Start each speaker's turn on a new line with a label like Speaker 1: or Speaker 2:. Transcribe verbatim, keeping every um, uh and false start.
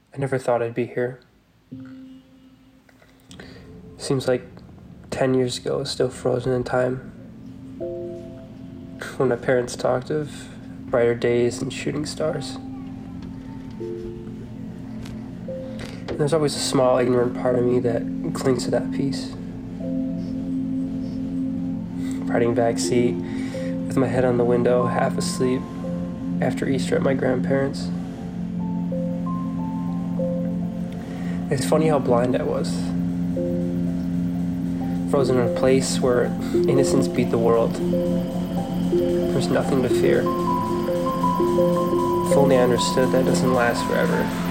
Speaker 1: I never thought I'd be here. Seems like ten years ago, I was still frozen in time. When my parents talked of brighter days and shooting stars. And there's always a small, ignorant part of me that clings to that piece. Riding back seat with my head on the window, half asleep, after Easter at my grandparents'. It's funny how blind I was. Frozen in a place where innocence beat the world. There's nothing to fear. If only I understood that it doesn't last forever.